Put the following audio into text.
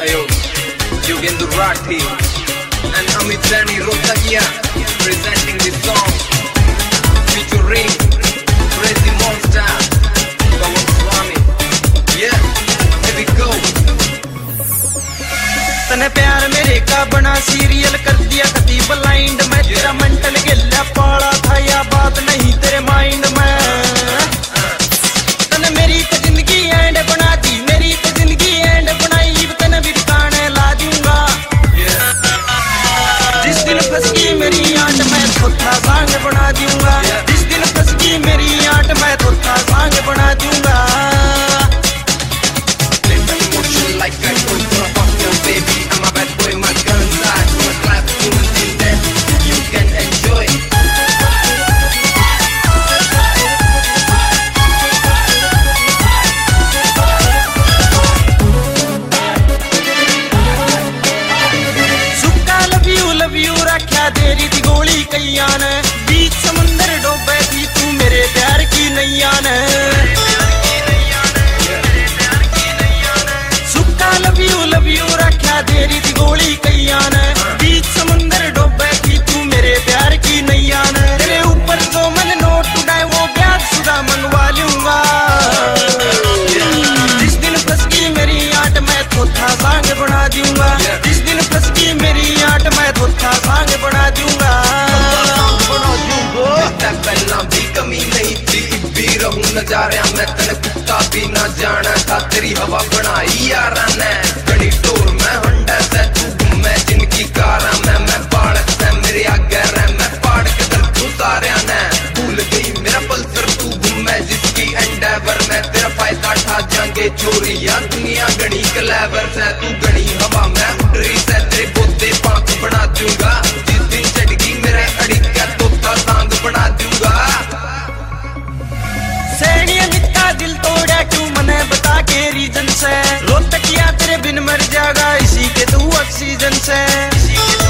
Ayo, Yugendo Rathi and Amit Sani Rotakia presenting this song featuring Crazy Monster, Pawan Swami. Yeah, here we go. तने प्यार मेरे का बना serial कर दिया कति ब्लाइंड मैं तेरा मेंटल गिल्ला पाला था या बात नहीं तेरे माइंड में तने मेरी तो जिंदगी एंड बना दी मेरी तो जिंदगी एंड बनाई तने भी ठिकाने ला दूंगा जिस दिन फंस गई मेरी आंट मैं थोथा सांग बना दूंगा जिस दिन फंस गई मेरी आंट मैं थोथा सांग बना दूंगा Like that boy from Boston, baby. I'm a bad boy, my gun's out. My clap tunes in there, you can enjoy. सुक्का love you रखा तेरी थी गोली कैया ने बीच समुंदर डोबे थी तू मेरे प्यार की नैया ने love you रखा तेरी थी गोली कैया ने बीच समुंदर डोबे थी तू मेरे प्यार की नैया ने तेरे ऊपर जो मन नोट उड़ाए वो ब्याज सुधा मंगवा लूंगा जिस दिन फंस गई मेरी आंट मैं थोथा सांग बना दूंगा जिस दिन फंस गई मेरी आंट मैं थोथा सांग बना दूंगा पहला भी कमी नहीं थी भी रहूं नजारे मैं तेरे कुत्ता भी ना जाना था तेरी हवा बनाई यारा ने बड़ी टोर मैं हंडा से तू मैं जिनकी कारा मैं बाड़क से मेरे आगे रह मैं पाड़ के दल तू सारे ने भूल गई मेरा पल्सर तू मैं जिसकी एंडेवर में तेरा फायदा ठा जाएंगे चोरिया दुनिया गणी क्लेवर से तू गणी हवा मैं उड़ रही से तेरे बोते पांख बना दूंगा जिस दिन चढ़गी मेरे अड़िका तोता सांग बना दूंगा सैनिया नित्ता दिल तोड़ा क्यों मने बता के रीजन से रोहतकिया तेरे बिन मर जाएगा इसी के तू ऑक्सीजन से